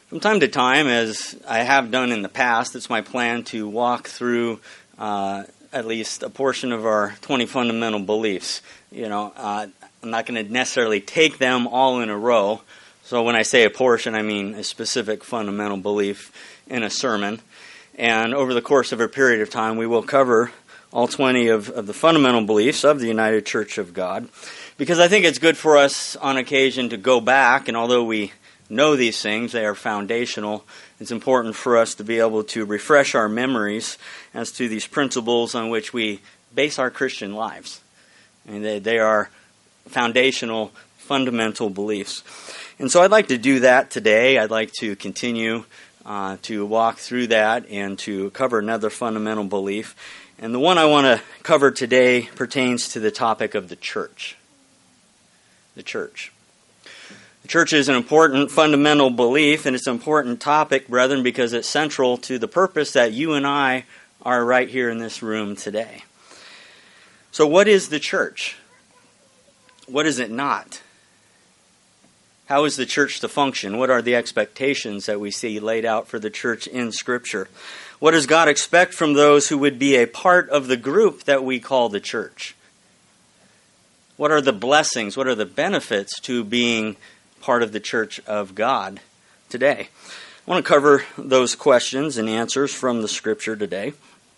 From time to time, as I have done in the past, it's my plan to walk through at least a portion of our 20 fundamental beliefs. I'm not going to necessarily take them all in a row. So when I say a portion, I mean a specific fundamental belief in a sermon. And over the course of a period of time, we will cover all 20 of the fundamental beliefs of the United Church of God. Because I think it's good for us on occasion to go back, and although we know these things, they are foundational. It's important for us to be able to refresh our memories as to these principles on which we base our Christian lives. They are foundational, fundamental beliefs. And so I'd like to do that today. I'd like to continue to walk through that and to cover another fundamental belief. And the one I want to cover today pertains to the topic of the church. The church. The church is an important fundamental belief, and it's an important topic, brethren, because it's central to the purpose that you and I are right here in this room today. So what is the church? What is it not? How is the church to function? What are the expectations that we see laid out for the church in Scripture? What does God expect from those who would be a part of the group that we call the church? What are the blessings? What are the benefits to being part of the church of God today? I want to cover those questions and answers from the Scripture today.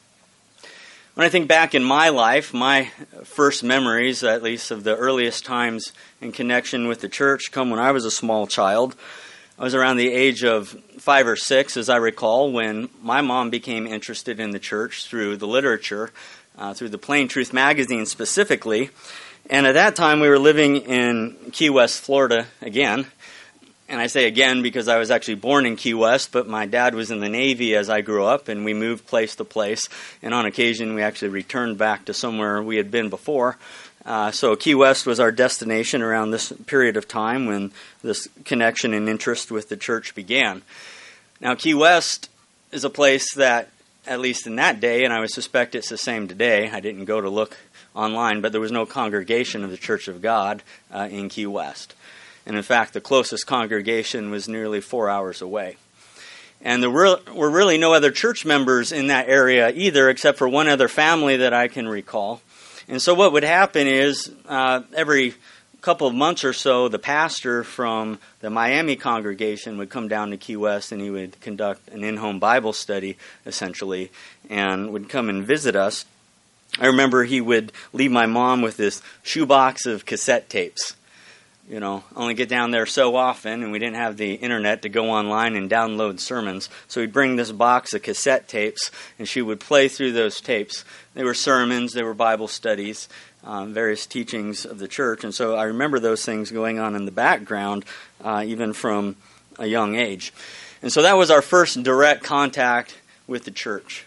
When I think back in my life, my first memories, at least of the earliest times in connection with the church, come when I was a small child. I was around the age of 5 or 6, as I recall, when my mom became interested in the church through the literature, through the Plain Truth magazine specifically. And at that time, we were living in Key West, Florida, again. And I say again because I was actually born in Key West, but my dad was in the Navy as I grew up, and we moved place to place. And on occasion, we actually returned back to somewhere we had been before. So Key West was our destination around this period of time when this connection and interest with the church began. Now, Key West is a place that, at least in that day, and I would suspect it's the same today, I didn't go to look online, but there was no congregation of the Church of God in Key West. And in fact, the closest congregation was nearly 4 hours away. And there were really no other church members in that area either, except for one other family that I can recall. And so what would happen is every couple of months or so, the pastor from the Miami congregation would come down to Key West, and he would conduct an in-home Bible study, essentially, and would come and visit us. I remember he would leave my mom with this shoebox of cassette tapes. Only get down there so often, and we didn't have the internet to go online and download sermons. So he'd bring this box of cassette tapes, and she would play through those tapes. They were sermons, they were Bible studies, various teachings of the church. And so I remember those things going on in the background, even from a young age. And so that was our first direct contact with the church.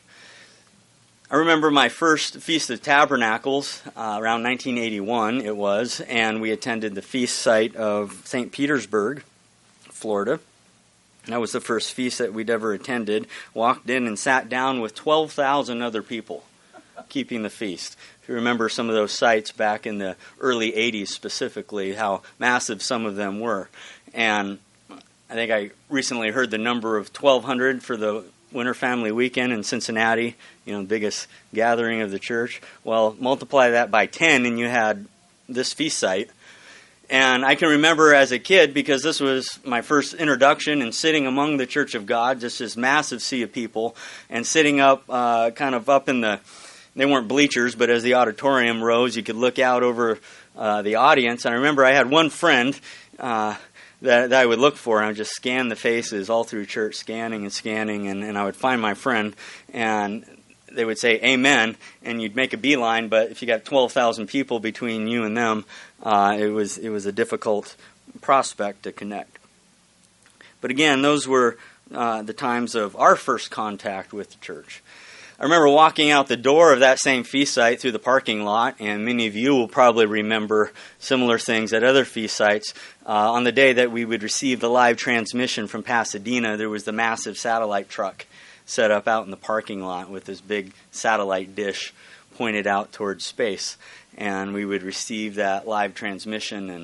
I remember my first Feast of Tabernacles, around 1981 it was, and we attended the feast site of St. Petersburg, Florida. And that was the first feast that we'd ever attended. Walked in and sat down with 12,000 other people keeping the feast. If you remember some of those sites back in the early 80s specifically, how massive some of them were. And I think I recently heard the number of 1,200 for the Winter Family Weekend in Cincinnati, biggest gathering of the church. Well, multiply that by 10 and you had this feast site. And I can remember as a kid, because this was my first introduction and sitting among the Church of God, just this massive sea of people, and sitting up, kind of up in they weren't bleachers, but as the auditorium rose, you could look out over the audience. And I remember I had one friend that I would look for, and I would just scan the faces all through church, scanning, and I would find my friend, and they would say, "Amen," and you'd make a beeline, but if you got 12,000 people between you and them, it was a difficult prospect to connect. But again, those were the times of our first contact with the church. I remember walking out the door of that same feast site through the parking lot, and many of you will probably remember similar things at other feast sites. On the day that we would receive the live transmission from Pasadena, there was the massive satellite truck set up out in the parking lot with this big satellite dish pointed out towards space. And we would receive that live transmission, and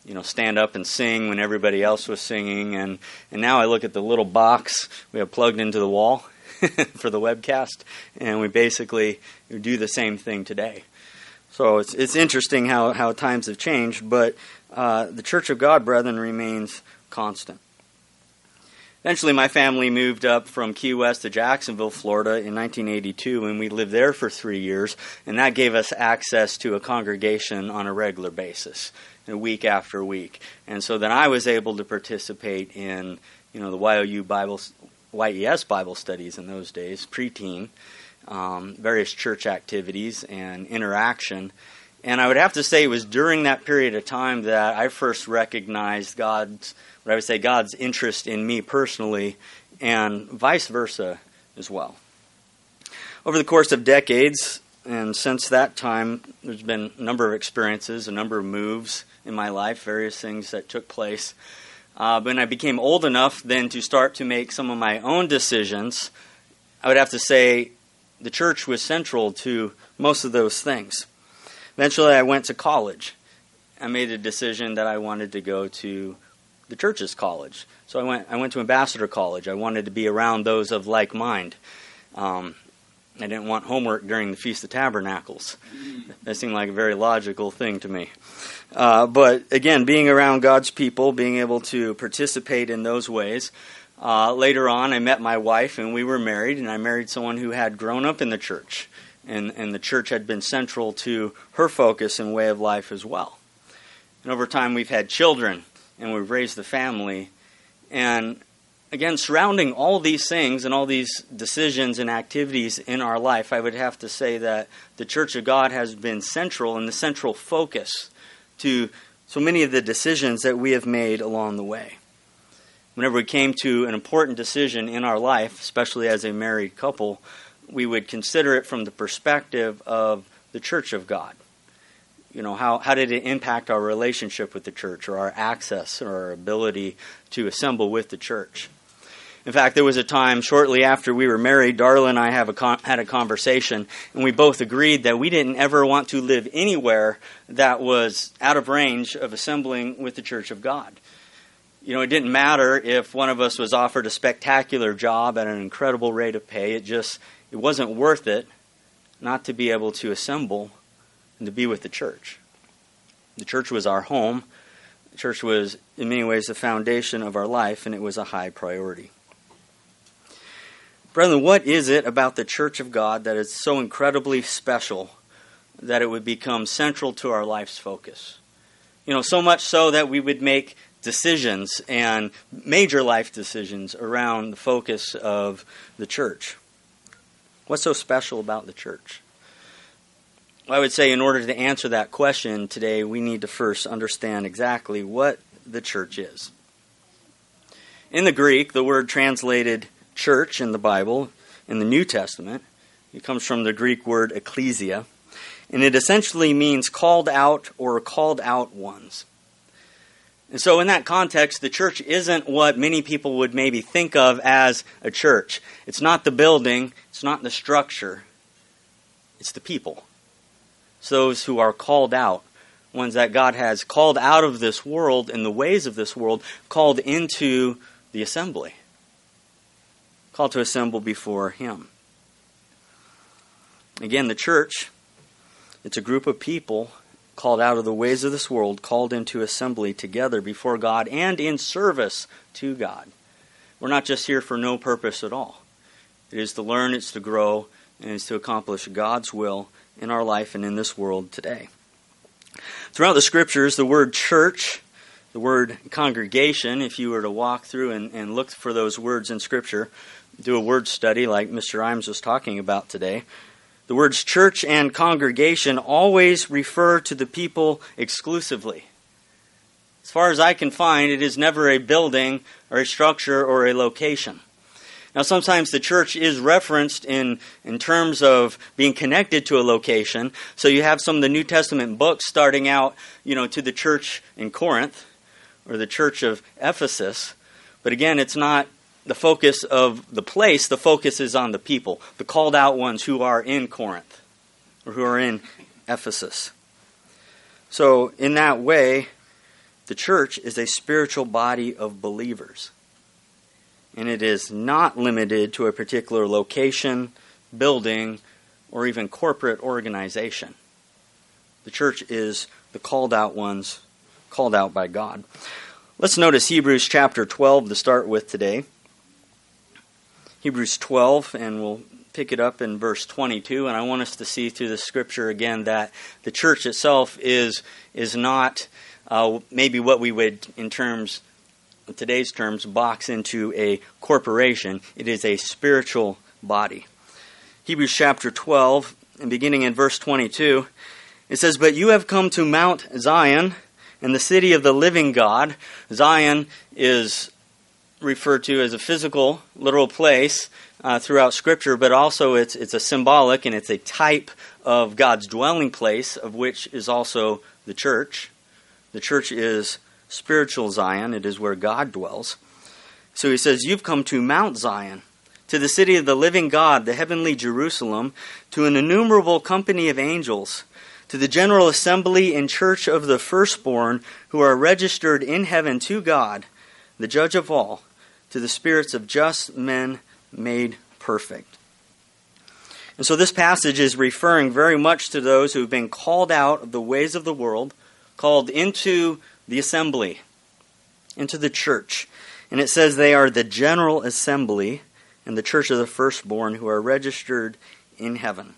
stand up and sing when everybody else was singing. And now I look at the little box we have plugged into the wall for the webcast, and we basically do the same thing today. So it's interesting how times have changed, but the Church of God, brethren, remains constant. Eventually, my family moved up from Key West to Jacksonville, Florida in 1982, and we lived there for 3 years, and that gave us access to a congregation on a regular basis, week after week. And so then I was able to participate in, the YES Bible studies in those days, preteen, various church activities and interaction. And I would have to say it was during that period of time that I first recognized God's interest in me personally, and vice versa as well. Over the course of decades, and since that time, there's been a number of experiences, a number of moves in my life, various things that took place. When I became old enough then to start to make some of my own decisions, I would have to say the church was central to most of those things. Eventually, I went to college. I made a decision that I wanted to go to the church's college. So I went to Ambassador College. I wanted to be around those of like mind. I didn't want homework during the Feast of Tabernacles. That seemed like a very logical thing to me. But again, being around God's people, being able to participate in those ways. Later on, I met my wife, and we were married, and I married someone who had grown up in the church. And the church had been central to her focus and way of life as well. And over time, we've had children, and we've raised the family. And again, surrounding all these things and all these decisions and activities in our life, I would have to say that the Church of God has been central and the central focus to so many of the decisions that we have made along the way. Whenever we came to an important decision in our life, especially as a married couple, we would consider it from the perspective of the Church of God. How did it impact our relationship with the church, or our access or our ability to assemble with the church? In fact, there was a time shortly after we were married, Darla and I had a conversation, and we both agreed that we didn't ever want to live anywhere that was out of range of assembling with the Church of God. It didn't matter if one of us was offered a spectacular job at an incredible rate of pay. It wasn't worth it not to be able to assemble and to be with the church. The church was our home. The church was, in many ways, the foundation of our life, and it was a high priority. Brethren, what is it about the Church of God that is so incredibly special that it would become central to our life's focus? So much so that we would make decisions and major life decisions around the focus of the church. What's so special about the church? I would say in order to answer that question today, we need to first understand exactly what the church is. In the Greek, the word translated church in the Bible, in the New Testament, it comes from the Greek word ecclesia, and it essentially means called out or called out ones. And so in that context, the church isn't what many people would maybe think of as a church. It's not the building, it's not the structure, it's the people. It's those who are called out, ones that God has called out of this world and the ways of this world, called into the assembly, called to assemble before Him. Again, the church, it's a group of people called out of the ways of this world, called into assembly together before God and in service to God. We're not just here for no purpose at all. It is to learn, it's to grow, and it's to accomplish God's will in our life and in this world today. Throughout the Scriptures, the word church, the word congregation, if you were to walk through and look for those words in Scripture, do a word study like Mr. Imes was talking about today, the words church and congregation always refer to the people exclusively. As far as I can find, it is never a building or a structure or a location. Now, sometimes the church is referenced in terms of being connected to a location. So you have some of the New Testament books starting out, to the church in Corinth or the church of Ephesus. But again, it's not the focus of the place. The focus is on the people, the called out ones who are in Corinth or who are in Ephesus. So in that way, The church is a spiritual body of believers. And it is not limited to a particular location, building, or even corporate organization. The church is the called out ones, called out by God. Let's notice Hebrews chapter 12 to start with today. Hebrews 12, and we'll pick it up in verse 22. And I want us to see through the scripture again that the church itself is not maybe what we would, in today's terms, box into a corporation. It is a spiritual body. Hebrews chapter 12, and beginning in verse 22, it says, "But you have come to Mount Zion, and the city of the living God." Zion is referred to as a physical, literal place throughout Scripture, but also it's a symbolic and it's a type of God's dwelling place, of which is also the church. The church is spiritual Zion. It is where God dwells. So he says, "You've come to Mount Zion, to the city of the living God, the heavenly Jerusalem, to an innumerable company of angels, to the general assembly and church of the firstborn who are registered in heaven, to God, the judge of all, to the spirits of just men made perfect." And so this passage is referring very much to those who have been called out of the ways of the world, called into the assembly, into the church. And it says they are the general assembly and the church of the firstborn who are registered in heaven.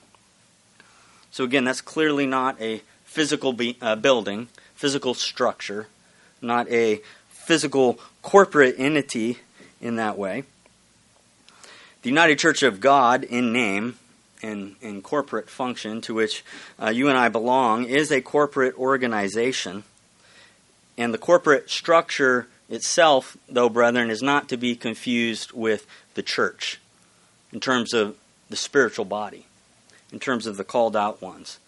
So again, that's clearly not a physical building, physical structure, not a physical corporate entity in that way. The United Church of God in name and in corporate function, to which you and I belong, is a corporate organization. And the corporate structure itself, though, brethren, is not to be confused with the church in terms of the spiritual body, in terms of the called out ones.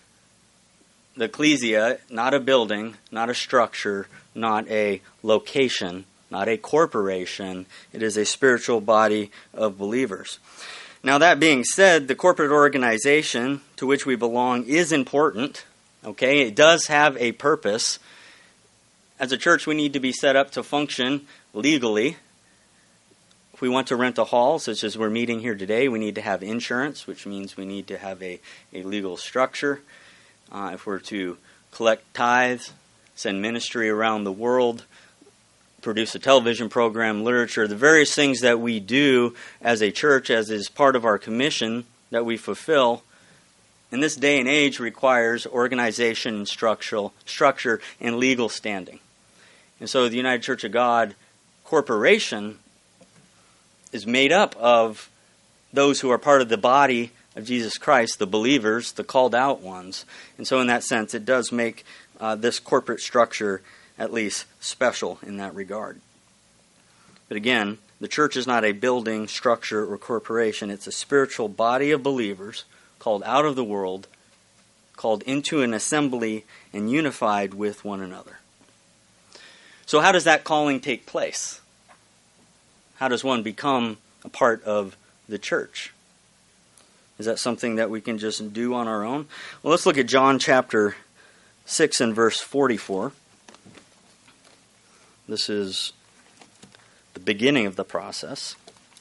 The ecclesia, not a building, not a structure, not a location, not a corporation. It is a spiritual body of believers. Now, that being said, the corporate organization to which we belong is important. Okay, it does have a purpose. As a church, we need to be set up to function legally. If we want to rent a hall, such as we're meeting here today, we need to have insurance, which means we need to have a legal structure. If we're to collect tithes, send ministry around the world, produce a television program, literature, the various things that we do as a church, as is part of our commission that we fulfill, in this day and age requires organization, structure, and legal standing. And so the United Church of God Corporation is made up of those who are part of the body of Jesus Christ, the believers, the called out ones. And so in that sense, it does make this corporate structure at least special in that regard. But again, the church is not a building, structure, or corporation. It's a spiritual body of believers called out of the world, called into an assembly, and unified with one another. So how does that calling take place? How does one become a part of the church? Is that something that we can just do on our own? Well, let's look at John chapter 6 and verse 44. This is the beginning of the process.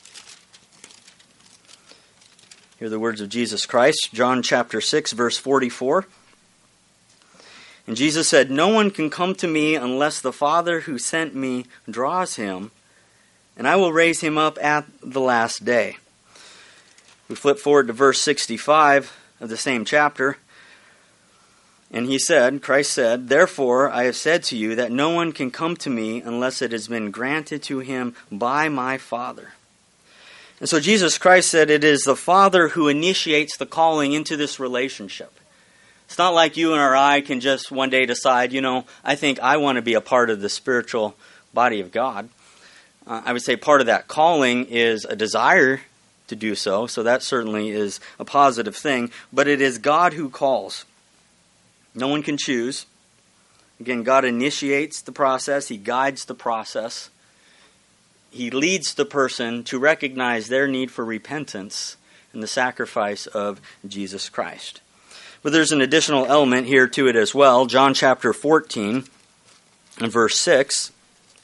Hear the words of Jesus Christ, John chapter 6, verse 44. And Jesus said, "No one can come to me unless the Father who sent me draws him, and I will raise him up at the last day." We flip forward to verse 65 of the same chapter. And Christ said, "Therefore I have said to you that no one can come to me unless it has been granted to him by my Father." And so Jesus Christ said it is the Father who initiates the calling into this relationship. It's not like you and I can just one day decide, I think I want to be a part of the spiritual body of God. I would say part of that calling is a desire to do so that certainly is a positive thing, but it is God who calls. No one can choose. Again, God initiates the process. He guides the process. He leads the person to recognize their need for repentance and the sacrifice of Jesus Christ. But there's an additional element here to it as well. John chapter 14 In verse 6,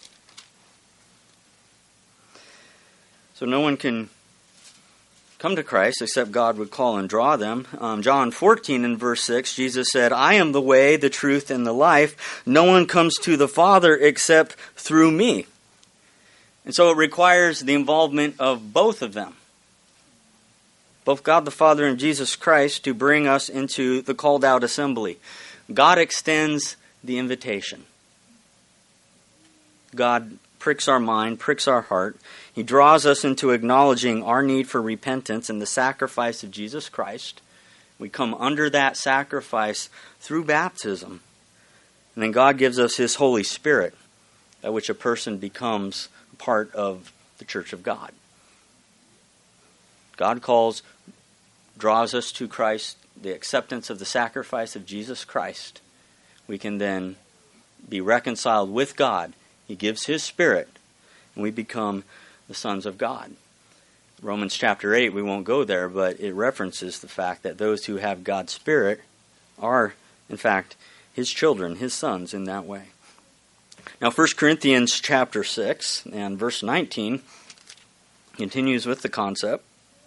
so no one can come to Christ except God would call and draw them. John 14 in verse 6, Jesus said, I am the way, the truth, and the life. No one comes to the Father except through me. And so it requires the involvement of both of them, both God the Father and Jesus Christ, to bring us into the called out assembly. God extends the invitation. God pricks our mind, pricks our heart. He draws us into acknowledging our need for repentance and the sacrifice of Jesus Christ. We come under that sacrifice through baptism. And then God gives us His Holy Spirit, by which a person becomes a part of the church of God. God draws us to Christ, the acceptance of the sacrifice of Jesus Christ. We can then be reconciled with God. He gives His Spirit, and we become the sons of God. Romans chapter 8, we won't go there, but it references the fact that those who have God's Spirit are, in fact, His children, His sons in that way. Now 1 Corinthians chapter 6 and verse 19 continues with the concept.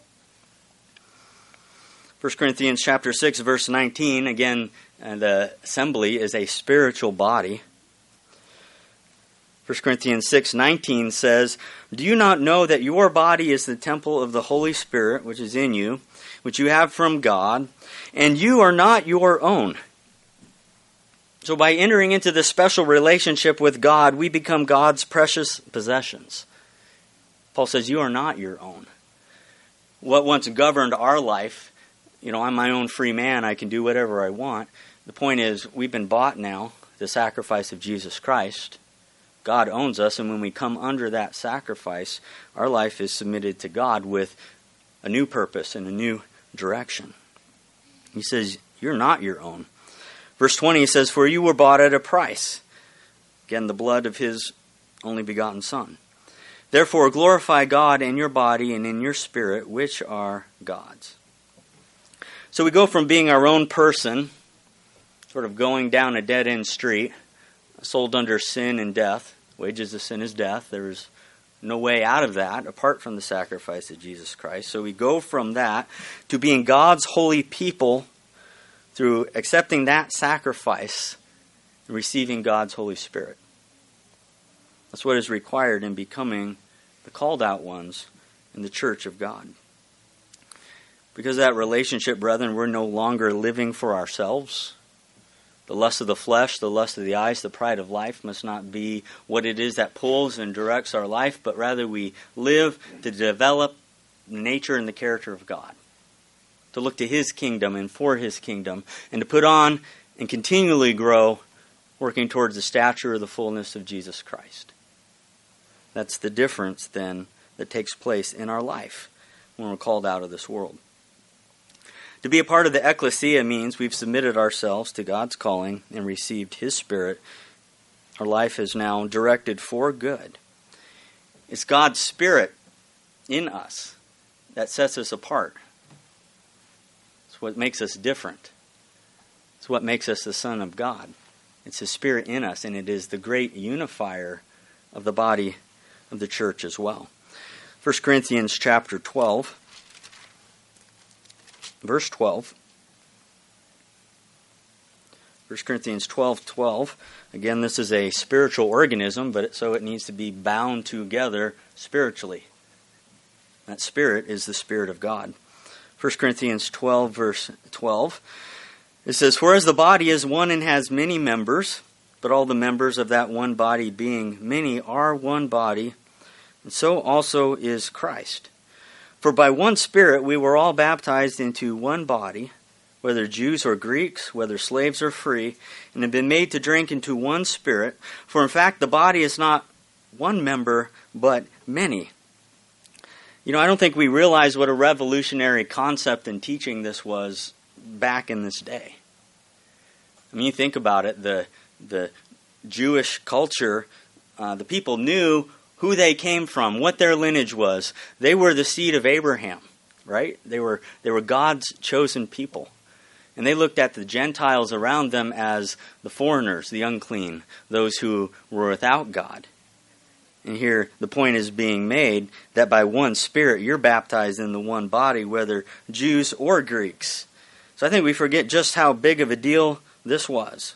1 Corinthians chapter 6 verse 19, again, the assembly is a spiritual body. 1 Corinthians 6:19 says, Do you not know that your body is the temple of the Holy Spirit, which is in you, which you have from God, and you are not your own? So by entering into this special relationship with God, we become God's precious possessions. Paul says, you are not your own. What once governed our life, I'm my own free man, I can do whatever I want. The point is, we've been bought now, the sacrifice of Jesus Christ. God owns us, and when we come under that sacrifice, our life is submitted to God with a new purpose and a new direction. He says, you're not your own. Verse 20 says, For you were bought at a price. Again, the blood of His only begotten Son. Therefore, glorify God in your body and in your spirit, which are God's. So we go from being our own person, sort of going down a dead-end street, sold under sin and death. Wages of sin is death. There is no way out of that apart from the sacrifice of Jesus Christ. So we go from that to being God's holy people through accepting that sacrifice and receiving God's Holy Spirit. That's what is required in becoming the called out ones in the church of God. Because of that relationship, brethren, we're no longer living for ourselves. The lust of the flesh, the lust of the eyes, the pride of life must not be what it is that pulls and directs our life, but rather we live to develop the nature and the character of God, to look to His kingdom and for His kingdom, and to put on and continually grow, working towards the stature of the fullness of Jesus Christ. That's the difference, then, that takes place in our life when we're called out of this world. To be a part of the ecclesia means we've submitted ourselves to God's calling and received His Spirit. Our life is now directed for good. It's God's Spirit in us that sets us apart. It's what makes us different. It's what makes us the Son of God. It's His Spirit in us, and it is the great unifier of the body of the church as well. 1 Corinthians chapter 12. Verse 12. 1 Corinthians 12:12. Again, this is a spiritual organism, but so it needs to be bound together spiritually. That Spirit is the Spirit of God. 1 Corinthians 12, verse 12. It says, For as the body is one and has many members, but all the members of that one body being many are one body, and so also is Christ. For by one Spirit we were all baptized into one body, whether Jews or Greeks, whether slaves or free, and have been made to drink into one Spirit. For in fact the body is not one member, but many. I don't think we realize what a revolutionary concept in teaching this was back in this day. You think about it, the Jewish culture, the people knew who they came from, what their lineage was. They were the seed of Abraham, right? They were God's chosen people. And they looked at the Gentiles around them as the foreigners, the unclean, those who were without God. And here the point is being made that by one Spirit you're baptized in the one body, whether Jews or Greeks. So I think we forget just how big of a deal this was.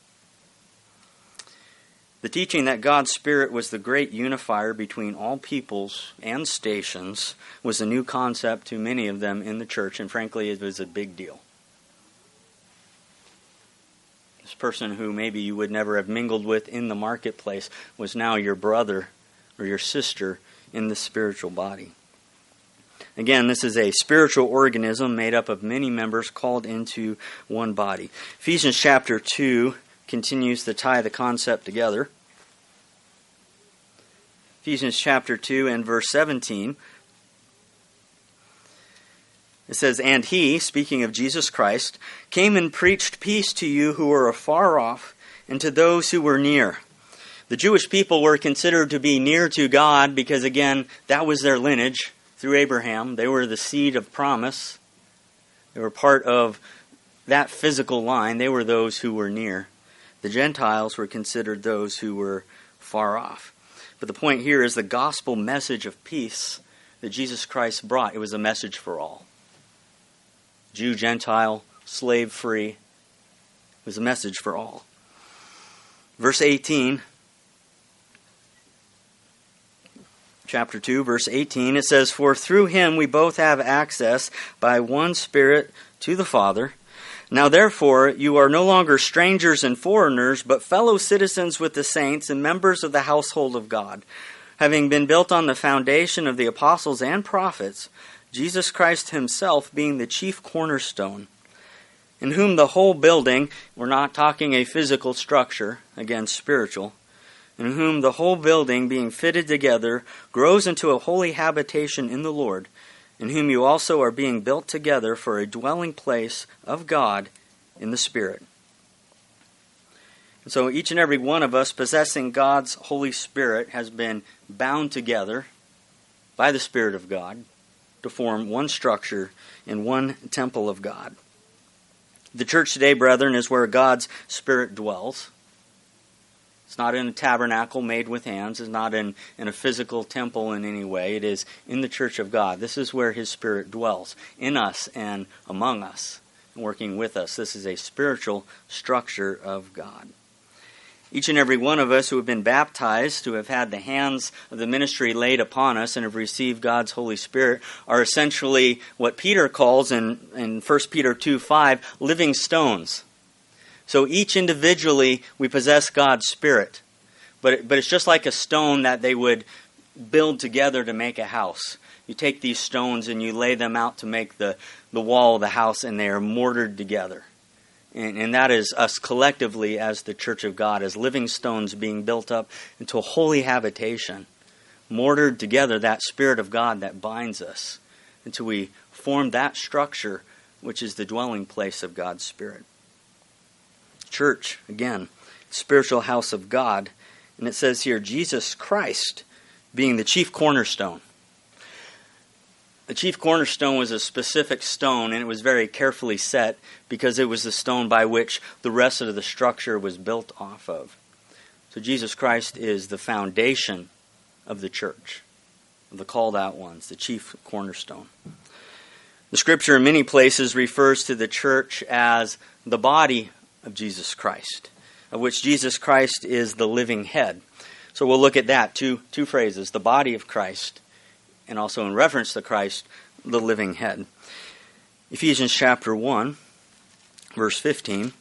The teaching that God's Spirit was the great unifier between all peoples and stations was a new concept to many of them in the church, and frankly it was a big deal. This person who maybe you would never have mingled with in the marketplace was now your brother or your sister in the spiritual body. Again, this is a spiritual organism made up of many members called into one body. Ephesians chapter 2 continues to tie the concept together. Ephesians chapter 2 and verse 17. It says, "And he," speaking of Jesus Christ, "came and preached peace to you who were afar off, and to those who were near." The Jewish people were considered to be near to God because, again, that was their lineage through Abraham. They were the seed of promise. They were part of that physical line. They were those who were near. The Gentiles were considered those who were far off. But the point here is the gospel message of peace that Jesus Christ brought. It was a message for all. Jew, Gentile, slave, free. It was a message for all. Verse 18, chapter 2, verse 18, it says, "For through him we both have access by one Spirit to the Father. Now therefore you are no longer strangers and foreigners, but fellow citizens with the saints and members of the household of God, having been built on the foundation of the apostles and prophets, Jesus Christ himself being the chief cornerstone, in whom the whole building," we're not talking a physical structure, again spiritual, "in whom the whole building being fitted together grows into a holy habitation in the Lord, in whom you also are being built together for a dwelling place of God in the Spirit." And so each and every one of us possessing God's Holy Spirit has been bound together by the Spirit of God to form one structure in one temple of God. The church today, brethren, is where God's Spirit dwells. It's not in a tabernacle made with hands. It's not in a physical temple in any way. It is in the church of God. This is where His Spirit dwells, in us and among us, and working with us. This is a spiritual structure of God. Each and every one of us who have been baptized, who have had the hands of the ministry laid upon us and have received God's Holy Spirit, are essentially what Peter calls in 1 Peter 2:5, living stones. So each individually we possess God's Spirit. But it's just like a stone that they would build together to make a house. You take these stones and you lay them out to make the wall of the house, and they are mortared together. And that is us collectively as the church of God, as living stones being built up into a holy habitation, mortared together, that Spirit of God that binds us, until we form that structure which is the dwelling place of God's Spirit. Church, again, spiritual house of God. And it says here, Jesus Christ being the chief cornerstone. The chief cornerstone was a specific stone, and it was very carefully set because it was the stone by which the rest of the structure was built off of. So Jesus Christ is the foundation of the church, of the called out ones, the chief cornerstone. The Scripture in many places refers to the church as the body of Jesus Christ, of which Jesus Christ is the living head. So we'll look at that, two phrases, the body of Christ, and also in reference to Christ, the living head. Ephesians chapter 1, verse 15.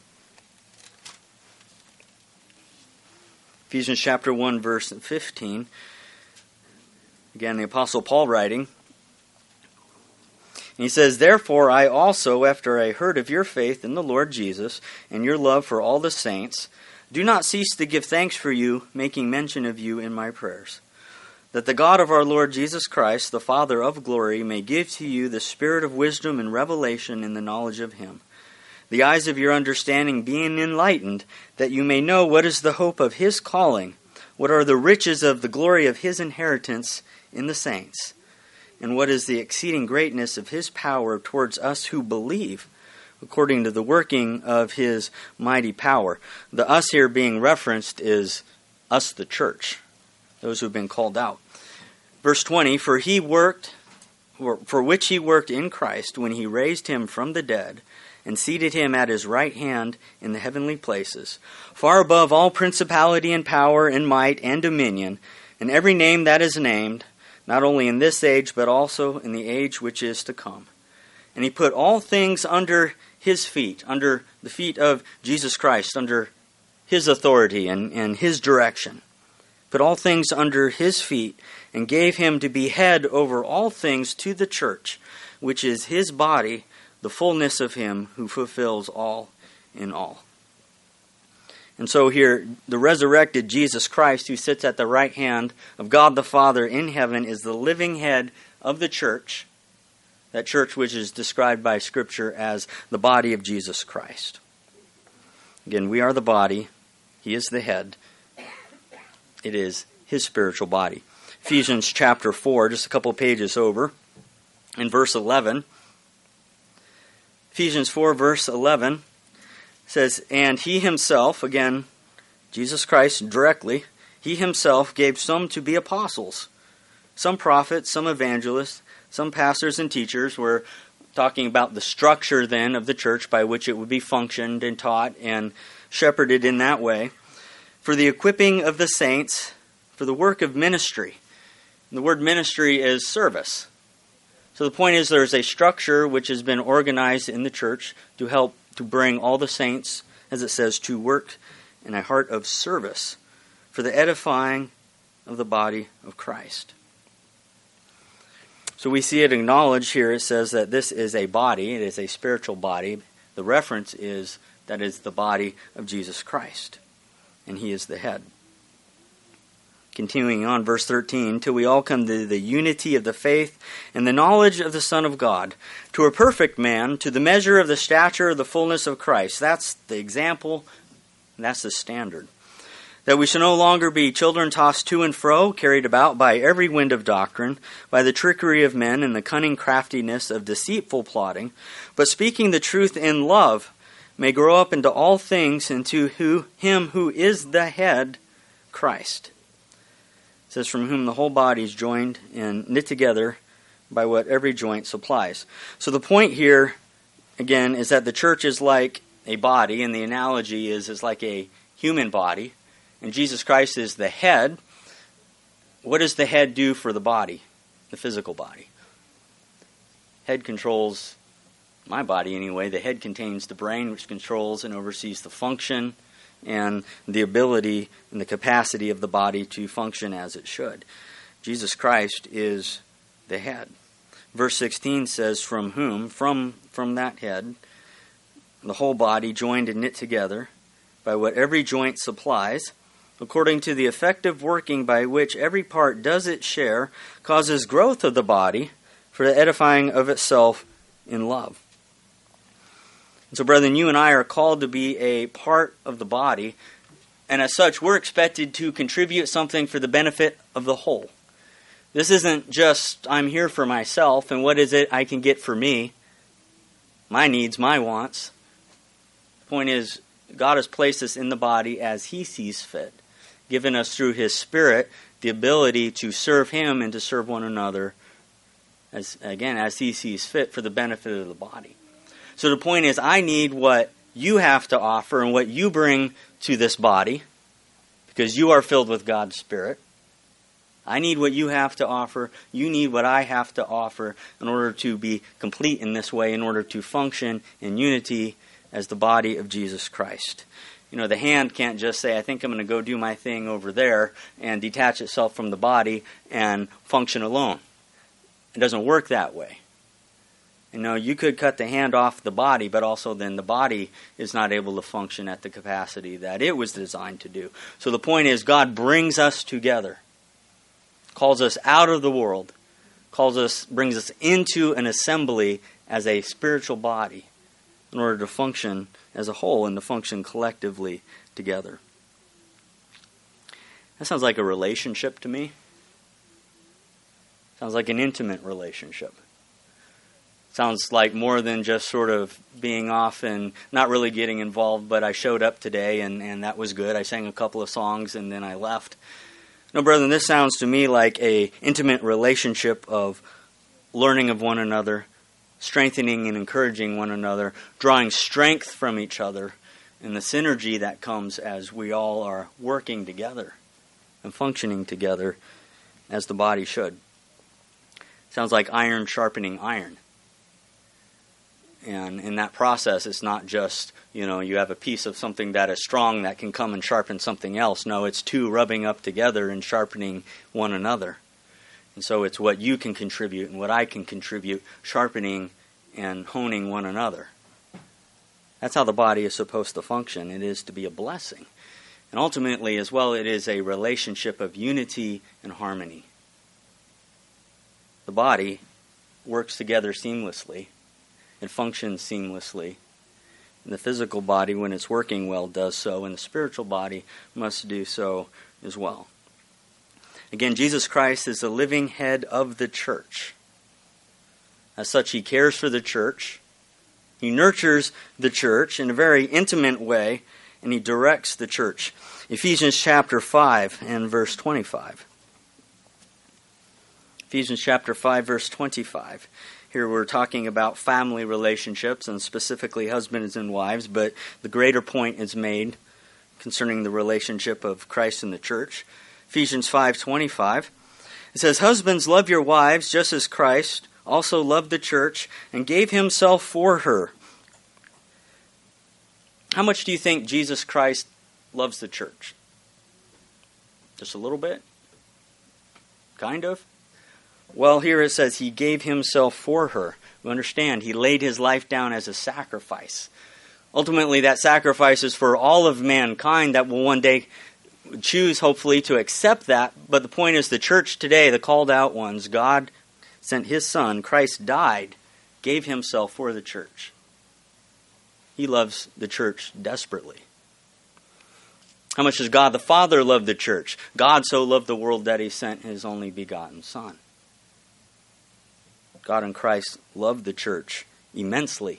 Ephesians chapter 1, verse 15. Again, the Apostle Paul writing. And he says, "Therefore I also, after I heard of your faith in the Lord Jesus, and your love for all the saints, do not cease to give thanks for you, making mention of you in my prayers, that the God of our Lord Jesus Christ, the Father of glory, may give to you the spirit of wisdom and revelation in the knowledge of him, the eyes of your understanding being enlightened, that you may know what is the hope of his calling, what are the riches of the glory of his inheritance in the saints, and what is the exceeding greatness of his power towards us who believe, according to the working of his mighty power. The us here being referenced is us, the church, those who have been called out. Verse 20, for which he worked in Christ when he raised him from the dead and seated him at his right hand in the heavenly places, far above all principality and power and might and dominion, and every name that is named, not only in this age, but also in the age which is to come. And he put all things under his feet, under the feet of Jesus Christ, under his authority and his direction. Put all things under his feet, and gave him to be head over all things to the church, which is his body, the fullness of him who fulfills all in all. And so here, the resurrected Jesus Christ, who sits at the right hand of God the Father in heaven, is the living head of the church, that church which is described by Scripture as the body of Jesus Christ. Again, we are the body. He is the head. It is his spiritual body. Ephesians chapter 4, just a couple pages over, in verse 11. Ephesians 4, verse 11 says, and he himself, again, Jesus Christ directly, he himself gave some to be apostles, some prophets, some evangelists, some pastors and teachers. We're talking about the structure then of the church by which it would be functioned and taught and shepherded in that way, for the equipping of the saints, for the work of ministry. And the word ministry is service. So the point is there's a structure which has been organized in the church to help to bring all the saints, as it says, to work in a heart of service for the edifying of the body of Christ. So we see it acknowledged here. It says that this is a body. It is a spiritual body. The reference is that it's the body of Jesus Christ, and he is the head. Continuing on, verse 13, till we all come to the unity of the faith and the knowledge of the Son of God, to a perfect man, to the measure of the stature of the fullness of Christ. That's the example, and that's the standard. That we shall no longer be children tossed to and fro, carried about by every wind of doctrine, by the trickery of men and the cunning craftiness of deceitful plotting, but speaking the truth in love, may grow up into all things into him who is the head, Christ. It says, from whom the whole body is joined and knit together by what every joint supplies. So the point here, again, is that the church is like a body, and the analogy is like a human body, and Jesus Christ is the head. What does the head do for the body, the physical body? Head controls my body anyway. The head contains the brain, which controls and oversees the function and the ability and the capacity of the body to function as it should. Jesus Christ is the head. Verse 16 says, from whom, from that head, the whole body joined and knit together by what every joint supplies, according to the effective working by which every part does its share, causes growth of the body for the edifying of itself in love. So, brethren, you and I are called to be a part of the body, and as such, we're expected to contribute something for the benefit of the whole. This isn't just, I'm here for myself, and what is it I can get for me? My needs, my wants. The point is, God has placed us in the body as he sees fit, given us through his Spirit the ability to serve him and to serve one another, as he sees fit for the benefit of the body. So the point is, I need what you have to offer and what you bring to this body, because you are filled with God's Spirit. I need what you have to offer. You need what I have to offer in order to be complete in this way, in order to function in unity as the body of Jesus Christ. You know, the hand can't just say, I think I'm going to go do my thing over there, and detach itself from the body and function alone. It doesn't work that way. You know, you could cut the hand off the body, but also then the body is not able to function at the capacity that it was designed to do. So the point is, God brings us together, calls us out of the world, brings us into an assembly as a spiritual body in order to function as a whole and to function collectively together. That sounds like a relationship to me. Sounds like an intimate relationship. Sounds like more than just sort of being off and not really getting involved, but I showed up today and that was good. I sang a couple of songs and then I left. No, brethren, this sounds to me like a intimate relationship of learning of one another, strengthening and encouraging one another, drawing strength from each other, and the synergy that comes as we all are working together and functioning together as the body should. Sounds like iron sharpening iron. And in that process, it's not just, you have a piece of something that is strong that can come and sharpen something else. No, it's two rubbing up together and sharpening one another. And so it's what you can contribute and what I can contribute, sharpening and honing one another. That's how the body is supposed to function. It is to be a blessing. And ultimately, as well, it is a relationship of unity and harmony. The body works together seamlessly. It functions seamlessly. And the physical body, when it's working well, does so, and the spiritual body must do so as well. Again, Jesus Christ is the living head of the church. As such, he cares for the church. He nurtures the church in a very intimate way, and he directs the church. Ephesians chapter 5 and verse 25. Ephesians chapter 5, verse 25. Here we're talking about family relationships and specifically husbands and wives, but the greater point is made concerning the relationship of Christ and the church. Ephesians 5:25. It says, "Husbands, love your wives just as Christ also loved the church and gave himself for her." How much do you think Jesus Christ loves the church? Just a little bit? Kind of? Well, here it says he gave himself for her. We understand he laid his life down as a sacrifice. Ultimately, that sacrifice is for all of mankind that will one day choose, hopefully, to accept that. But the point is the church today, the called out ones, God sent his Son, Christ died, gave himself for the church. He loves the church desperately. How much does God the Father love the church? God so loved the world that he sent his only begotten Son. God and Christ love the church immensely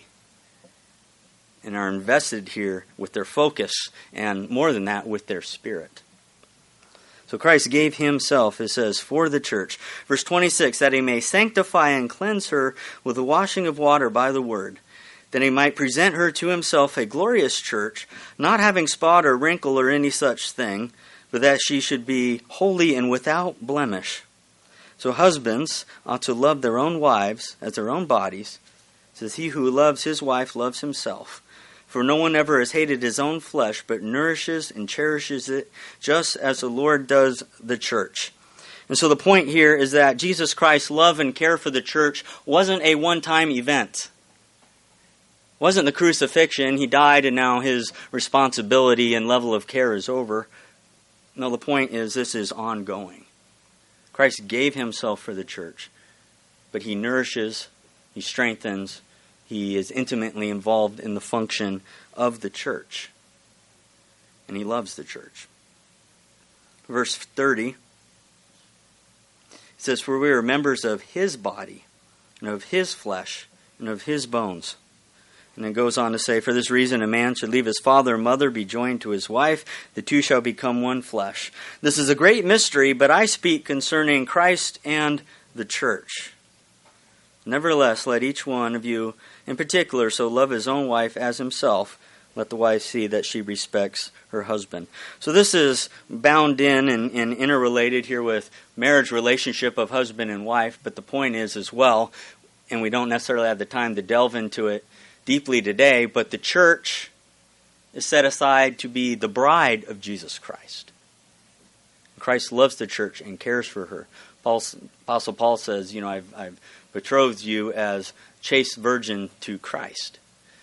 and are invested here with their focus and more than that, with their spirit. So Christ gave himself, it says, for the church. Verse 26, that he may sanctify and cleanse her with the washing of water by the word, that he might present her to himself a glorious church, not having spot or wrinkle or any such thing, but that she should be holy and without blemish. So husbands ought to love their own wives as their own bodies. It says, he who loves his wife loves himself. For no one ever has hated his own flesh, but nourishes and cherishes it, just as the Lord does the church. And so the point here is that Jesus Christ's love and care for the church wasn't a one-time event. It wasn't the crucifixion. He died and now his responsibility and level of care is over. No, the point is this is ongoing. Christ gave himself for the church, but he nourishes, he strengthens, he is intimately involved in the function of the church, and he loves the church. Verse 30, it says, for we are members of his body, and of his flesh, and of his bones. And it goes on to say, for this reason a man should leave his father and mother, be joined to his wife, the two shall become one flesh. This is a great mystery, but I speak concerning Christ and the church. Nevertheless, let each one of you in particular so love his own wife as himself. Let the wife see that she respects her husband. So this is bound in and interrelated here with marriage relationship of husband and wife, but the point is as well, and we don't necessarily have the time to delve into it deeply today, but the church is set aside to be the bride of Jesus Christ. Christ loves the church and cares for her. Apostle Paul says, I've betrothed you as chaste virgin to Christ.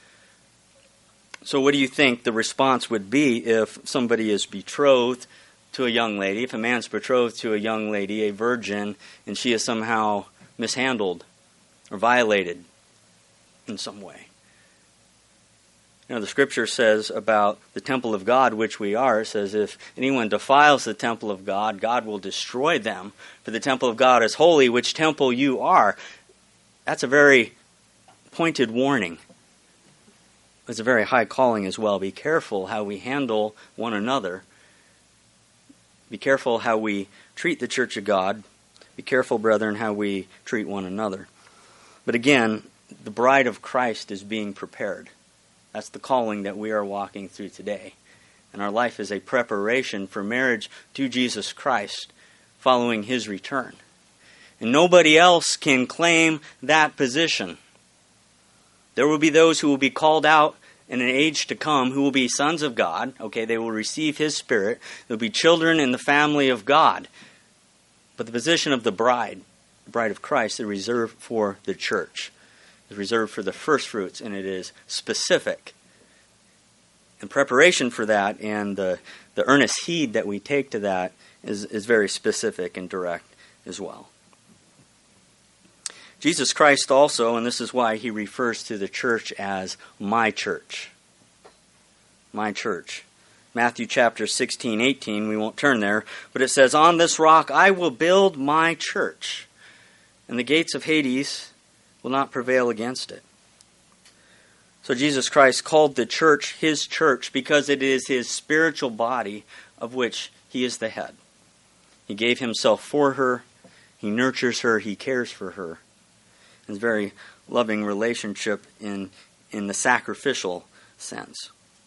So what do you think the response would be if somebody is betrothed to a young lady, if a man's betrothed to a young lady, a virgin, and she is somehow mishandled or violated in some way? The scripture says about the temple of God, which we are, it says if anyone defiles the temple of God, God will destroy them. For the temple of God is holy, which temple you are. That's a very pointed warning. It's a very high calling as well. Be careful how we handle one another. Be careful how we treat the church of God. Be careful, brethren, how we treat one another. But again, the bride of Christ is being prepared. That's the calling that we are walking through today. And our life is a preparation for marriage to Jesus Christ following His return. And nobody else can claim that position. There will be those who will be called out in an age to come who will be sons of God. Okay, they will receive His Spirit. There will be children in the family of God. But the position of the bride of Christ, is reserved for the church. It's reserved for the first fruits, and it is specific. And preparation for that and the earnest heed that we take to that is very specific and direct as well. Jesus Christ also, and this is why He refers to the church as my church. My church. Matthew chapter 16, 18, we won't turn there, but it says, "On this rock I will build my church, and the gates of Hades will not prevail against it." So Jesus Christ called the church His church because it is His spiritual body of which He is the head. He gave Himself for her. He nurtures her. He cares for her. It's a very loving relationship in the sacrificial sense.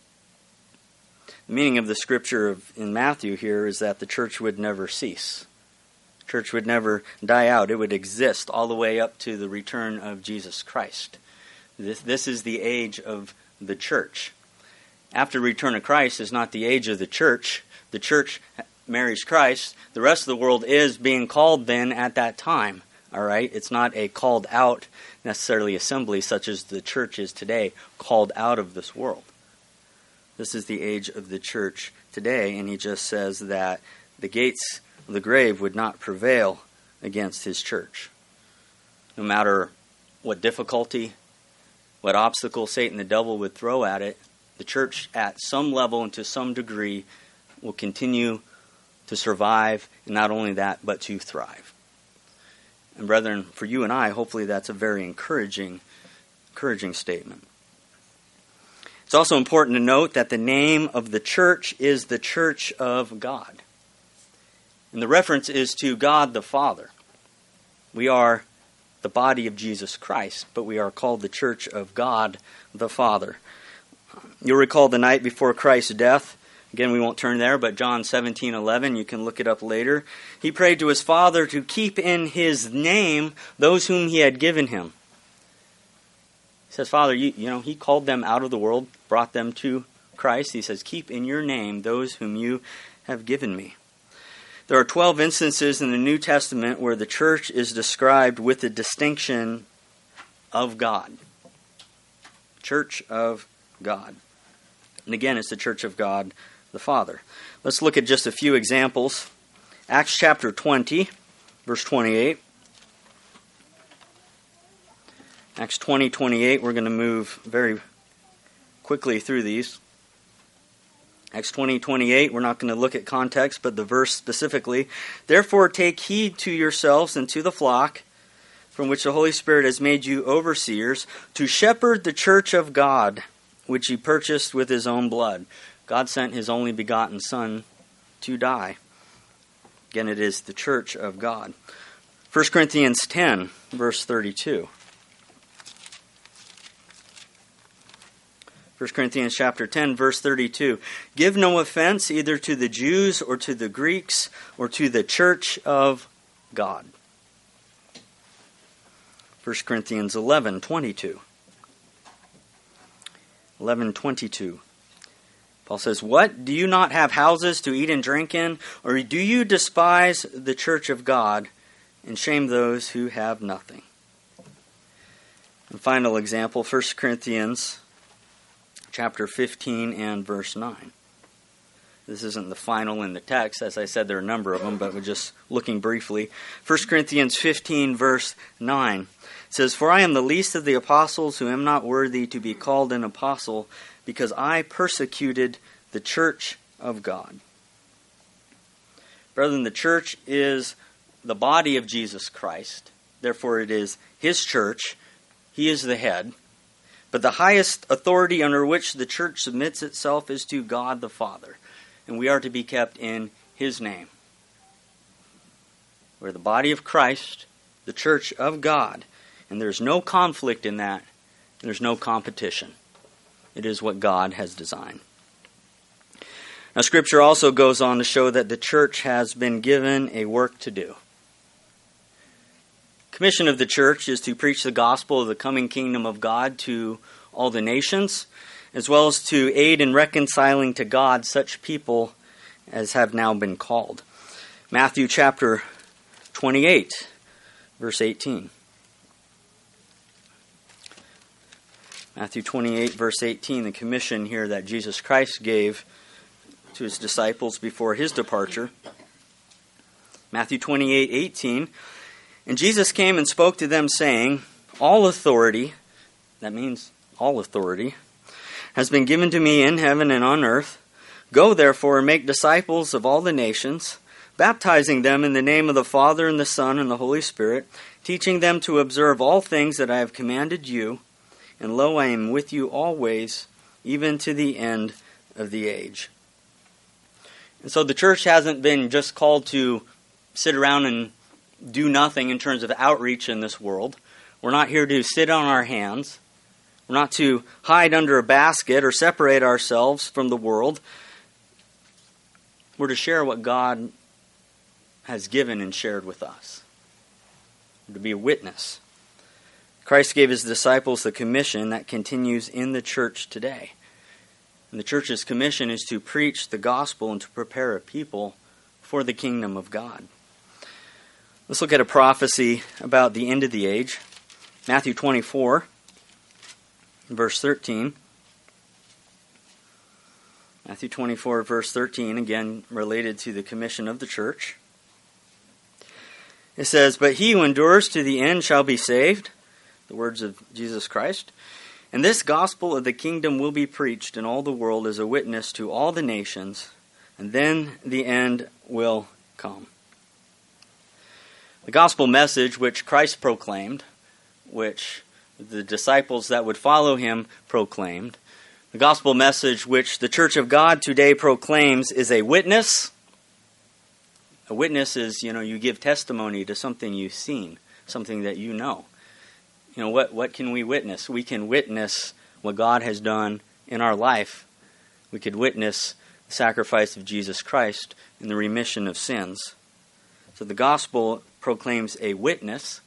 The meaning of the scripture in Matthew here is that the church would never cease. The church would never die out. It would exist all the way up to the return of Jesus Christ. This is the age of the church. After the return of Christ is not the age of the church. The church marries Christ. The rest of the world is being called then at that time. All right? It's not a called out necessarily assembly such as the church is today, called out of this world. This is the age of the church today, and he just says that the gates of the grave would not prevail against His church. No matter what difficulty, what obstacle Satan the devil would throw at it, the church at some level and to some degree will continue to survive, and not only that, but to thrive. And brethren, for you and I, hopefully that's a very encouraging statement. It's also important to note that the name of the church is the Church of God. And the reference is to God the Father. We are the body of Jesus Christ, but we are called the Church of God the Father. You'll recall the night before Christ's death. Again, we won't turn there, but John 17:11, you can look it up later. He prayed to His Father to keep in His name those whom He had given Him. He says, Father, you know, He called them out of the world, brought them to Christ. He says, keep in your name those whom you have given me. There are 12 instances in the New Testament where the church is described with the distinction of God. Church of God. And again, it's the Church of God the Father. Let's look at just a few examples. Acts chapter 20, verse 28. Acts 20:28, we're going to move very quickly through these. Acts 20:28, we're not going to look at context, but the verse specifically. "Therefore take heed to yourselves and to the flock, from which the Holy Spirit has made you overseers, to shepherd the church of God, which He purchased with His own blood." God sent His only begotten Son to die. Again, it is the church of God. 1 Corinthians 10, verse 32. 1 Corinthians chapter 10, verse 32. "Give no offense either to the Jews or to the Greeks or to the church of God." 1 Corinthians 11:22. 11:22. Paul says, "What? Do you not have houses to eat and drink in? Or do you despise the church of God and shame those who have nothing?" And final example, 1 Corinthians chapter 15 and verse 9. This isn't the final in the text. As I said, there are a number of them, but we're just looking briefly. 1 Corinthians 15, verse 9. It says, "For I am the least of the apostles, who am not worthy to be called an apostle, because I persecuted the church of God." Brethren, the church is the body of Jesus Christ. Therefore, it is His church. He is the head. But the highest authority under which the church submits itself is to God the Father. And we are to be kept in His name. We're the body of Christ, the church of God. And there's no conflict in that. And there's no competition. It is what God has designed. Now, Scripture also goes on to show that the church has been given a work to do. The commission of the church is to preach the gospel of the coming kingdom of God to all the nations, as well as to aid in reconciling to God such people as have now been called. Matthew chapter 28, verse 18. Matthew 28, verse 18, the commission here that Jesus Christ gave to His disciples before His departure. Matthew 28, 18. And Jesus came and spoke to them, saying, all authority, that means all authority, has been given to me in heaven and on earth. Go therefore and make disciples of all the nations, baptizing them in the name of the Father and the Son and the Holy Spirit, teaching them to observe all things that I have commanded you. And lo, I am with you always, even to the end of the age. And so the church hasn't been just called to sit around and do nothing in terms of outreach in this world. We're not here to sit on our hands. We're not to hide under a basket or separate ourselves from the world. We're to share what God has given and shared with us. We're to be a witness. Christ gave His disciples the commission that continues in the church today. And the church's commission is to preach the gospel and to prepare a people for the kingdom of God. Let's look at a prophecy about the end of the age. Matthew 24, verse 13. Matthew 24, verse 13, again related to the commission of the church. It says, but he who endures to the end shall be saved. The words of Jesus Christ. And this gospel of the kingdom will be preached in all the world as a witness to all the nations, and then the end will come. The gospel message which Christ proclaimed, which the disciples that would follow Him proclaimed, the gospel message which the Church of God today proclaims is a witness. A witness is, you give testimony to something you've seen, something that you know. What can we witness? We can witness what God has done in our life. We could witness the sacrifice of Jesus Christ in the remission of sins. So the gospel proclaims a witness.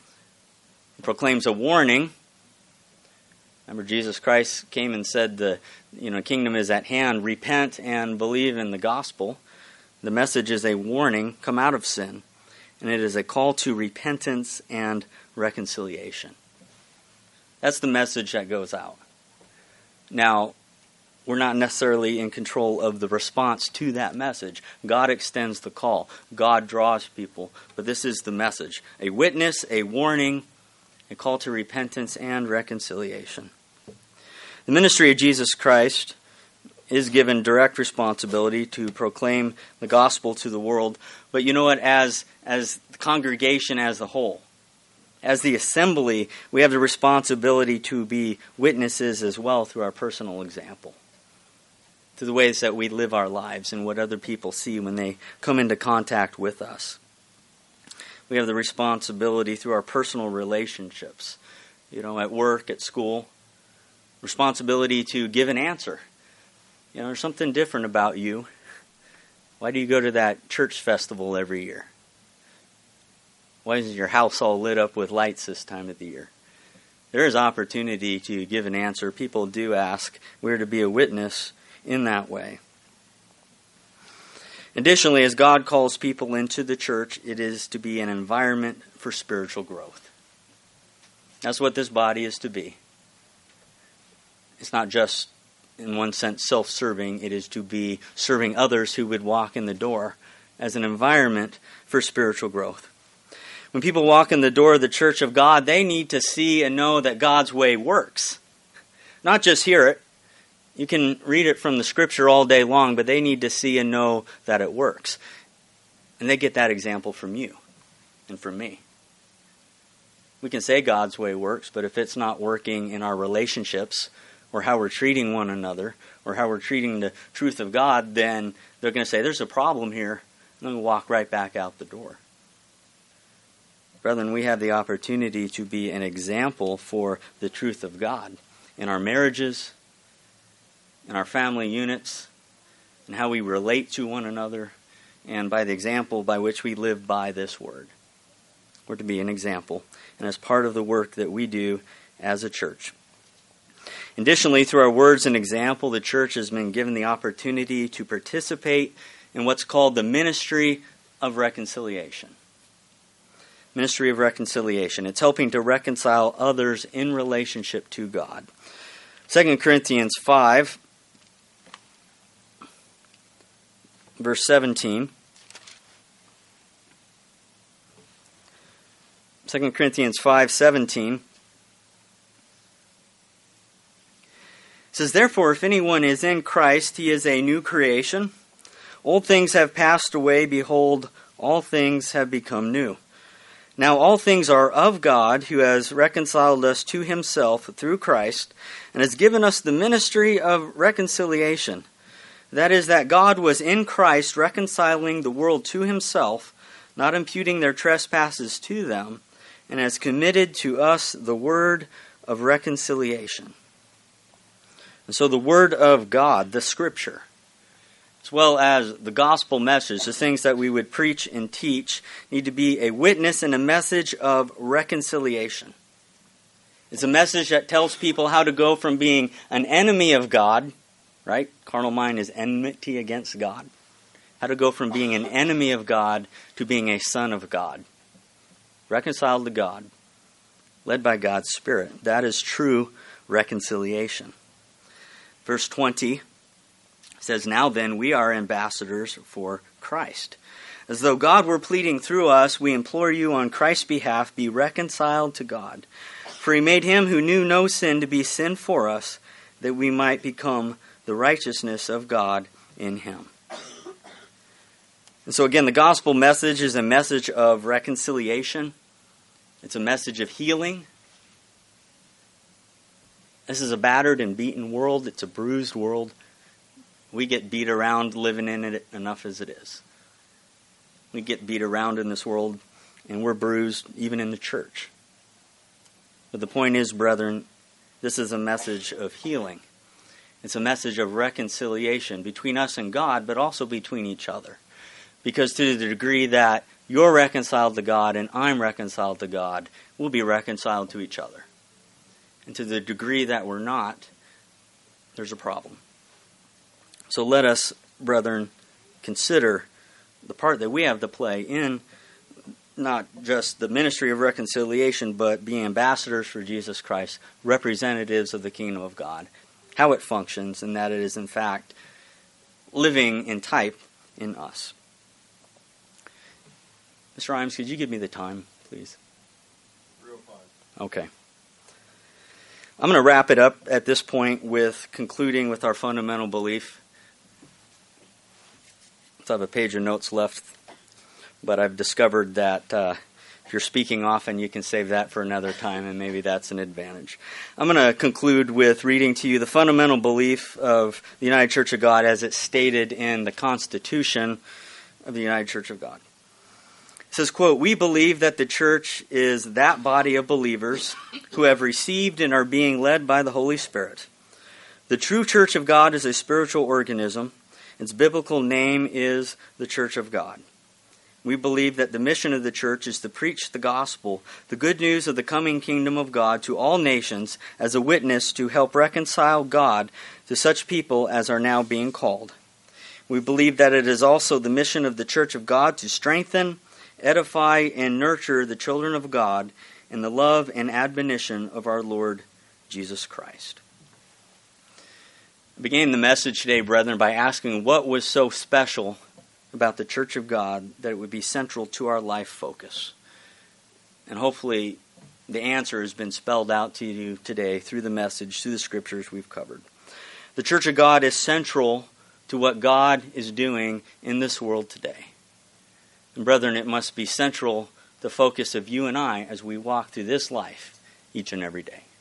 It proclaims a warning. Remember, Jesus Christ came and said the kingdom is at hand. Repent and believe in the gospel. The message is a warning. Come out of sin. And it is a call to repentance and reconciliation. That's the message that goes out. Now, we're not necessarily in control of the response to that message. God extends the call. God draws people. But this is the message. A witness, a warning, a call to repentance and reconciliation. The ministry of Jesus Christ is given direct responsibility to proclaim the gospel to the world. But you know what? As the congregation as a whole, as the assembly, we have the responsibility to be witnesses as well through our personal example, through the ways that we live our lives and what other people see when they come into contact with us. We have the responsibility through our personal relationships, at work, at school, responsibility to give an answer. There's something different about you. Why do you go to that church festival every year? Why is your house all lit up with lights this time of the year? There is opportunity to give an answer. People do ask. We're to be a witness in that way. Additionally, as God calls people into the church, it is to be an environment for spiritual growth. That's what this body is to be. It's not just, in one sense, self-serving. It is to be serving others who would walk in the door as an environment for spiritual growth. When people walk in the door of the church of God, they need to see and know that God's way works. Not just hear it. You can read it from the Scripture all day long, but they need to see and know that it works. And they get that example from you and from me. We can say God's way works, but if it's not working in our relationships or how we're treating one another or how we're treating the truth of God, then they're going to say, there's a problem here, and then we'll walk right back out the door. Brethren, we have the opportunity to be an example for the truth of God in our marriages, in our family units, and how we relate to one another, and by the example by which we live by this word. We're to be an example, and as part of the work that we do as a church. Additionally, through our words and example, the church has been given the opportunity to participate in what's called the ministry of reconciliation. Ministry of reconciliation. It's helping to reconcile others in relationship to God. 2 Corinthians 5, verse 17. 2 Corinthians 5:17 says, "Therefore, if anyone is in Christ, he is a new creation. Old things have passed away. Behold, all things have become new. Now all things are of God, who has reconciled us to himself through Christ, and has given us the ministry of reconciliation. That is, that God was in Christ reconciling the world to himself, not imputing their trespasses to them, and has committed to us the word of reconciliation." And so the word of God, the Scripture, as well as the gospel message, the things that we would preach and teach, need to be a witness and a message of reconciliation. It's a message that tells people how to go from being an enemy of God, right? Carnal mind is enmity against God. How to go from being an enemy of God to being a son of God. Reconciled to God, led by God's Spirit. That is true reconciliation. Verse 20 says, "Now then, we are ambassadors for Christ. As though God were pleading through us, we implore you on Christ's behalf, be reconciled to God. For he made him who knew no sin to be sin for us, that we might become the righteousness of God in him." And so again, the gospel message is a message of reconciliation. It's a message of healing. This is a battered and beaten world. It's a bruised world. We get beat around living in it enough as it is. We get beat around in this world, and we're bruised even in the church. But the point is, brethren, this is a message of healing. It's a message of reconciliation between us and God, but also between each other. Because to the degree that you're reconciled to God and I'm reconciled to God, we'll be reconciled to each other. And to the degree that we're not, there's a problem. So let us, brethren, consider the part that we have to play in not just the ministry of reconciliation, but being ambassadors for Jesus Christ, representatives of the kingdom of God, how it functions, and that it is in fact living in type in us. Mr. Rhymes, could you give me the time, please? 3:05. Okay. I'm going to wrap it up at this point with concluding with our fundamental belief. I have a page of notes left, but I've discovered that if you're speaking often, you can save that for another time, and maybe that's an advantage. I'm going to conclude with reading to you the fundamental belief of the United Church of God as it's stated in the Constitution of the United Church of God. It says, quote, "We believe that the church is that body of believers who have received and are being led by the Holy Spirit. The true church of God is a spiritual organism. Its biblical name is the Church of God. We believe that the mission of the church is to preach the gospel, the good news of the coming kingdom of God to all nations as a witness to help reconcile God to such people as are now being called. We believe that it is also the mission of the Church of God to strengthen, edify, and nurture the children of God in the love and admonition of our Lord Jesus Christ." I began the message today, brethren, by asking what was so special about the Church of God that it would be central to our life focus. And hopefully the answer has been spelled out to you today through the message, through the scriptures we've covered. The Church of God is central to what God is doing in this world today. And brethren, it must be central the focus of you and I as we walk through this life each and every day.